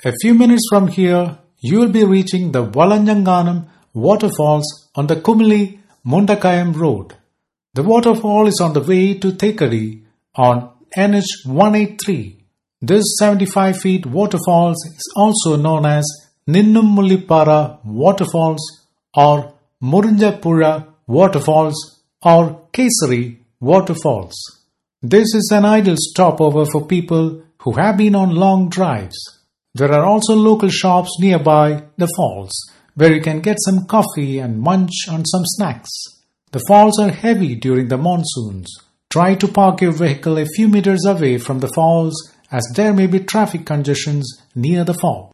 A few minutes from here, you will be reaching the Valanjanganam waterfalls on the Kumili Mundakayam road. The waterfall is on the way to Thekari on NH 183. This 75 feet waterfalls is also known as Ninnummulipara waterfalls or Murinjapura waterfalls or Kesari waterfalls. This is an ideal stopover for people who have been on long drives. There are also local shops nearby the falls where you can get some coffee and munch on some snacks. The falls are heavy during the monsoons. Try to park your vehicle a few meters away from the falls as there may be traffic congestions near the fall.